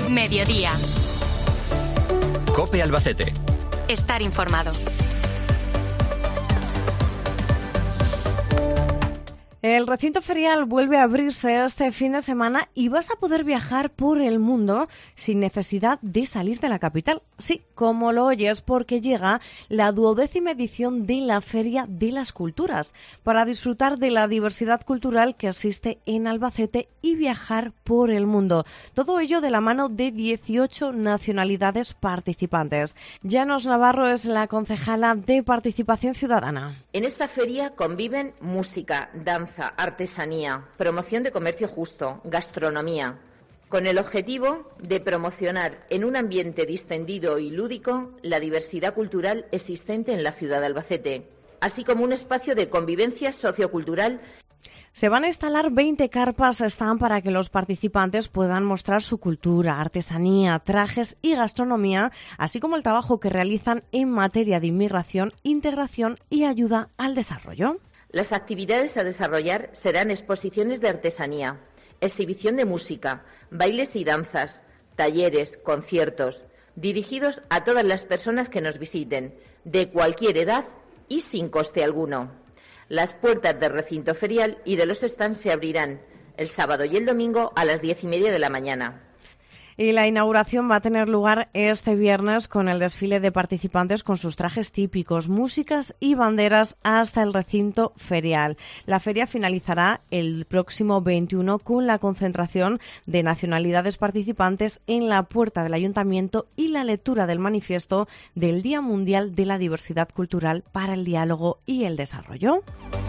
Mediodía. COPE Albacete. Estar informado. El recinto ferial vuelve a abrirse este fin de semana y vas a poder viajar por el mundo sin necesidad de salir de la capital. Sí, como lo oyes, porque llega la 12ª edición de la Feria de las Culturas, para disfrutar de la diversidad cultural que existe en Albacete y viajar por el mundo. Todo ello de la mano de 18 nacionalidades participantes. Llanos Navarro es la concejala de Participación Ciudadana. En esta feria conviven música, danza, artesanía, promoción de comercio justo, gastronomía, con el objetivo de promocionar en un ambiente distendido y lúdico la diversidad cultural existente en la ciudad de Albacete, así como un espacio de convivencia sociocultural. Se van a instalar 20 carpas stand para que los participantes puedan mostrar su cultura, artesanía, trajes y gastronomía, así como el trabajo que realizan en materia de inmigración, integración y ayuda al desarrollo. Las actividades a desarrollar serán exposiciones de artesanía, exhibición de música, bailes y danzas, talleres, conciertos, dirigidos a todas las personas que nos visiten, de cualquier edad y sin coste alguno. Las puertas del recinto ferial y de los stands se abrirán el sábado y el domingo a las 10:30 de la mañana. Y la inauguración va a tener lugar este viernes con el desfile de participantes con sus trajes típicos, músicas y banderas hasta el recinto ferial. La feria finalizará el próximo 21 con la concentración de nacionalidades participantes en la puerta del Ayuntamiento y la lectura del manifiesto del Día Mundial de la Diversidad Cultural para el Diálogo y el Desarrollo.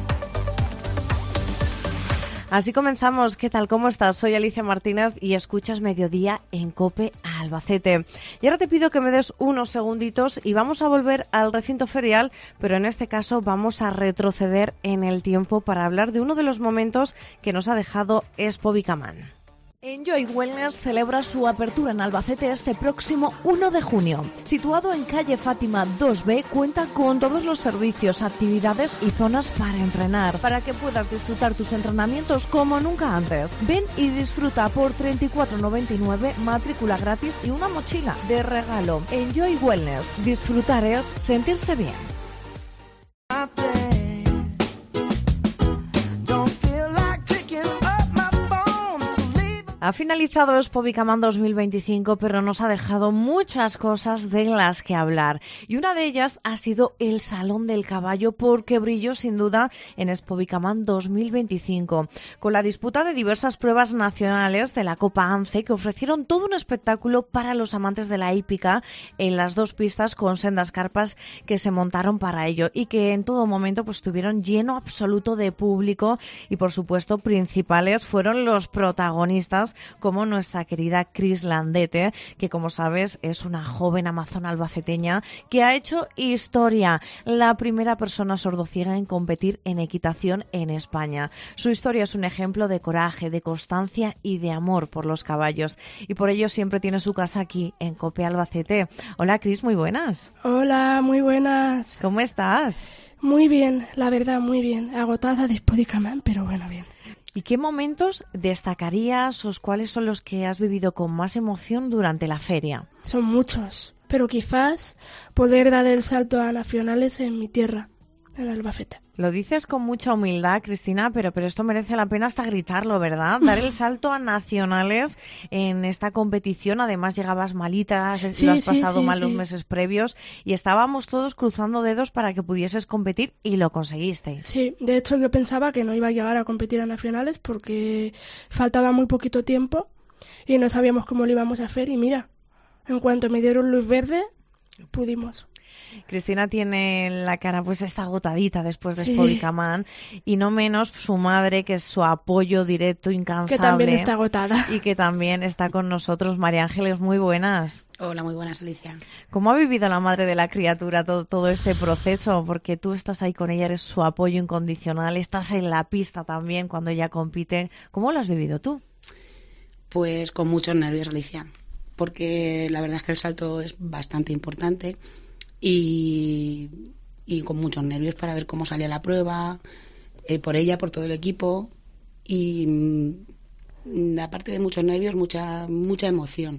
Así comenzamos. ¿Qué tal? ¿Cómo estás? Soy Alicia Martínez y escuchas Mediodía en COPE Albacete. Y ahora te pido que me des unos segunditos y vamos a volver al recinto ferial, pero en este caso vamos a retroceder en el tiempo para hablar de uno de los momentos que nos ha dejado Expo Bicamán. Enjoy Wellness celebra su apertura en Albacete este próximo 1 de junio. Situado en calle Fátima 2B, cuenta con todos los servicios, actividades y zonas para entrenar, para que puedas disfrutar tus entrenamientos como nunca antes. Ven y disfruta por 34,99, matrícula gratis y una mochila de regalo. Enjoy Wellness. Disfrutar es sentirse bien. Ha finalizado Expo Bicamán 2025, pero nos ha dejado muchas cosas de las que hablar. Y una de ellas ha sido el Salón del Caballo, porque brilló sin duda en Expo Bicamán 2025, con la disputa de diversas pruebas nacionales de la Copa ANCE, que ofrecieron todo un espectáculo para los amantes de la hípica en las dos pistas, con sendas carpas que se montaron para ello y que en todo momento pues tuvieron lleno absoluto de público. Y por supuesto principales fueron los protagonistas, como nuestra querida Cris Landete, que como sabes es una joven amazona albaceteña que ha hecho historia, la primera persona sordociega en competir en equitación en España. Su historia es un ejemplo de coraje, de constancia y de amor por los caballos, y por ello siempre tiene su casa aquí en COPE Albacete. Hola Cris, muy buenas. Hola, muy buenas. ¿Cómo estás? Muy bien, la verdad, muy bien. Agotada de Expo Bicamán, pero bueno, bien. ¿Y qué momentos destacarías o cuáles son los que has vivido con más emoción durante la feria? Son muchos, pero quizás poder dar el salto a nacionales en mi tierra, en Albacete. Lo dices con mucha humildad, Cristina, pero esto merece la pena hasta gritarlo, ¿verdad? Dar el salto a nacionales en esta competición. Además llegabas malita, lo has pasado mal los meses previos y estábamos todos cruzando dedos para que pudieses competir y lo conseguiste. Sí, de hecho yo pensaba que no iba a llegar a competir a nacionales porque faltaba muy poquito tiempo y no sabíamos cómo lo íbamos a hacer y mira, en cuanto me dieron luz verde, pudimos. Cristina tiene la cara pues está agotadita después de Expo Bicamán, y no menos su madre, que es su apoyo directo, incansable. Que también está agotada. Y que también está con nosotros. María Ángeles, muy buenas. Hola, muy buenas, Alicia. ¿Cómo ha vivido la madre de la criatura todo este proceso? Porque tú estás ahí con ella, eres su apoyo incondicional, estás en la pista también cuando ella compite. ¿Cómo lo has vivido tú? Pues con muchos nervios, Alicia, porque la verdad es que el salto es bastante importante. Y con muchos nervios para ver cómo salía la prueba, por ella, por todo el equipo, y aparte de muchos nervios, mucha emoción,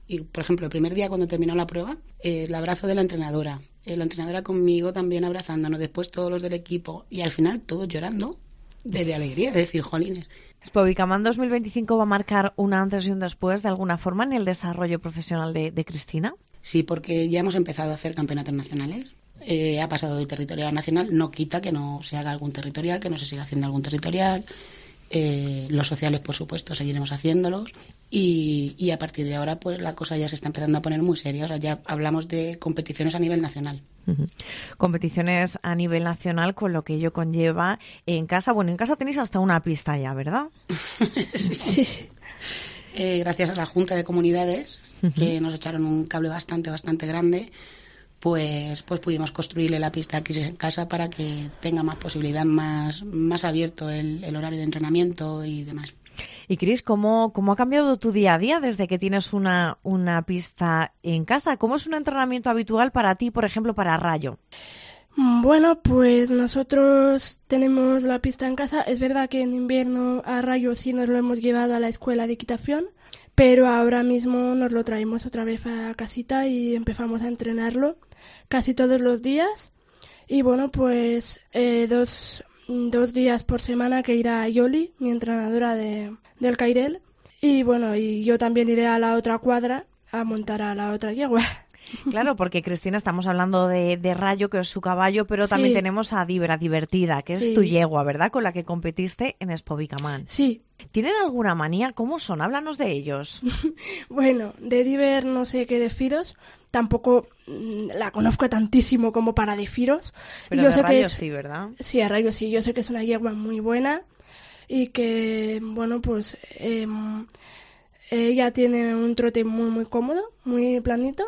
Y, por ejemplo, el primer día cuando terminó la prueba, el abrazo de la entrenadora conmigo también abrazándonos, después todos los del equipo, y al final todos llorando de alegría, de decir, jolines. Spobicaman 2025 va a marcar un antes y un después, de alguna forma, en el desarrollo profesional de Cristina. Sí, porque ya hemos empezado a hacer campeonatos nacionales. Ha pasado de territorial a nacional, no quita que no se haga algún territorial, que no se siga haciendo algún territorial. Los sociales, por supuesto, seguiremos haciéndolos. Y a partir de ahora, pues la cosa ya se está empezando a poner muy seria. O sea, ya hablamos de competiciones a nivel nacional. Uh-huh. Competiciones a nivel nacional, con lo que ello conlleva en casa. Bueno, en casa tenéis hasta una pista ya, ¿verdad? Sí. Gracias a la Junta de Comunidades, que nos echaron un cable bastante grande, pues pudimos construirle la pista aquí en casa para que tenga más posibilidad, más abierto el horario de entrenamiento y demás. Y Cris, ¿cómo ha cambiado tu día a día desde que tienes una pista en casa? ¿Cómo es un entrenamiento habitual para ti, por ejemplo, para Rayo? Bueno, pues nosotros tenemos la pista en casa. Es verdad que en invierno a Rayo sí nos lo hemos llevado a la escuela de equitación, pero ahora mismo nos lo traemos otra vez a casita y empezamos a entrenarlo casi todos los días. Y bueno, pues dos días por semana que irá Yoli, mi entrenadora del Cairel. Y bueno, y yo también iré a la otra cuadra a montar a la otra yegua. Claro, porque Cristina, estamos hablando de Rayo, que es su caballo, pero también tenemos a Diver, Divertida, que es tu yegua, ¿verdad? Con la que competiste en Spobicaman. Sí. ¿Tienen alguna manía? ¿Cómo son? Háblanos de ellos. Bueno, de Diver no sé qué deciros. Tampoco la conozco tantísimo como para deciros. Pero yo de sé Rayo que es, sí, ¿verdad? Sí, a Rayo sí. Yo sé que es una yegua muy buena y que, bueno, pues ella tiene un trote muy cómodo, muy planito.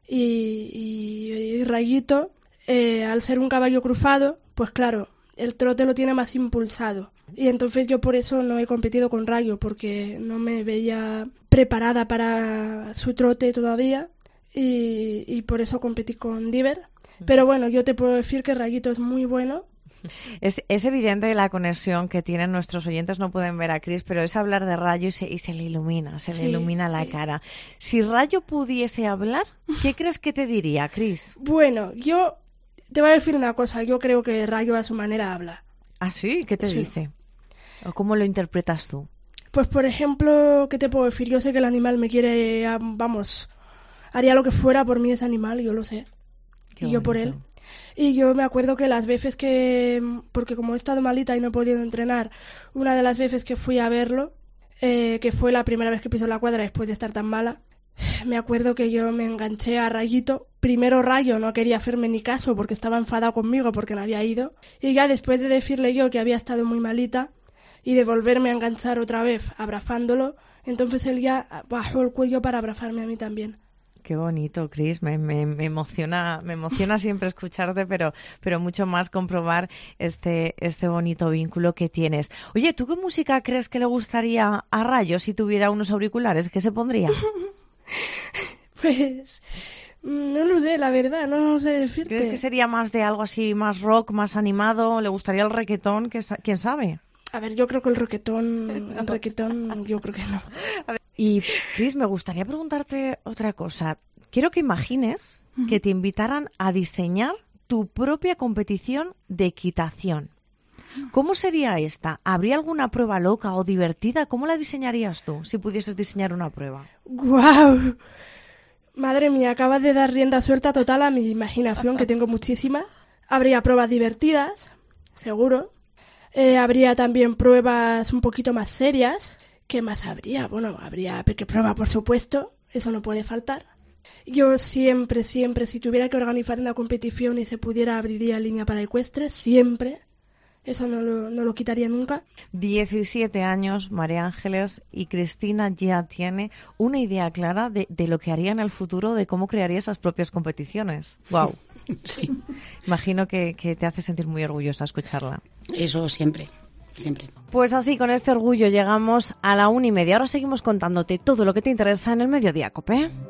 Y Rayito, al ser un caballo cruzado, pues claro, el trote lo tiene más impulsado. Y entonces yo por eso no he competido con Rayo, porque no me veía preparada para su trote todavía. Y por eso competí con Diver. Pero bueno, yo te puedo decir que Rayito es muy bueno. Es evidente la conexión que tienen nuestros oyentes, no pueden ver a Cris, pero es hablar de Rayo y se le ilumina, le ilumina la cara. Si Rayo pudiese hablar, ¿qué crees que te diría, Cris? Bueno, yo te voy a decir una cosa, yo creo que Rayo a su manera habla. ¿Ah, sí? ¿Qué te dice? ¿O cómo lo interpretas tú? Pues, por ejemplo, ¿qué te puedo decir? Yo sé que el animal me quiere, haría lo que fuera por mí ese animal, yo lo sé. Qué y yo por él. Y yo me acuerdo que las veces porque como he estado malita y no he podido entrenar, una de las veces que fui a verlo, que fue la primera vez que pisó la cuadra después de estar tan mala, me acuerdo que yo me enganché a Rayito. Primero Rayo no quería hacerme ni caso porque estaba enfadado conmigo porque no había ido. Y ya después de decirle yo que había estado muy malita y de volverme a enganchar otra vez abrazándolo, entonces él ya bajó el cuello para abrazarme a mí también. Qué bonito, Cris. Me emociona siempre escucharte, pero mucho más comprobar este bonito vínculo que tienes. Oye, ¿tú qué música crees que le gustaría a Rayo si tuviera unos auriculares? ¿Qué se pondría? Pues no lo sé, la verdad, no sé decirte. ¿Crees que sería más de algo así, más rock, más animado? ¿Le gustaría el reggaetón? ¿Quién sabe? A ver, yo creo que el reggaetón, yo creo que no. Y, Cris, me gustaría preguntarte otra cosa. Quiero que imagines que te invitaran a diseñar tu propia competición de equitación. ¿Cómo sería esta? ¿Habría alguna prueba loca o divertida? ¿Cómo la diseñarías tú si pudieses diseñar una prueba? ¡Guau! Madre mía, acabas de dar rienda suelta total a mi imaginación, que tengo muchísima. Habría pruebas divertidas, seguro. Habría también pruebas un poquito más serias. ¿Qué más habría? Bueno, habría prueba, por supuesto. Eso no puede faltar. Yo siempre, si tuviera que organizar una competición y se pudiera abrir línea para ecuestres, siempre. Eso no lo quitaría nunca. 17 años, María Ángeles, y Cristina ya tiene una idea clara de lo que haría en el futuro, de cómo crearía esas propias competiciones. ¡Wow! Sí. Imagino que te hace sentir muy orgullosa escucharla. Eso siempre. Pues así, con este orgullo llegamos a la 1:30. Ahora seguimos contándote todo lo que te interesa en el Mediodía, COPE.